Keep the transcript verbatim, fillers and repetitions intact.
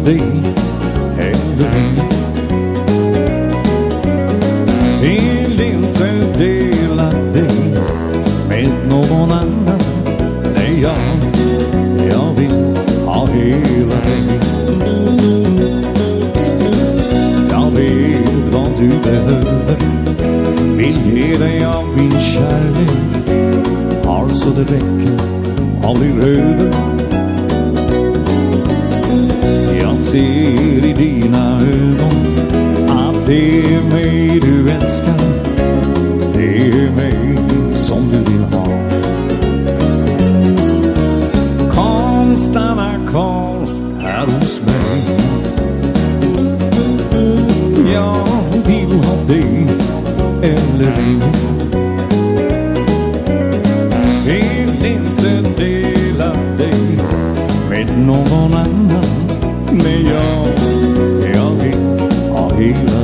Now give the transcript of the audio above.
dig eller ej. Vill inte dela dig med någon annan. Nej, jag, jag vill ha hela dig. Jag vet vad du behöver, vill ge dig av min kärlek. Har så det räcker, aldrig över. Jag ser i dina ögon att det är mig du älskar. Det är mig som du vill ha. Kom, stanna kvar här hos mig. Jag vill ha dig eller ej. Vill inte dela dig med någon annan. Men jag, jag vill ha hela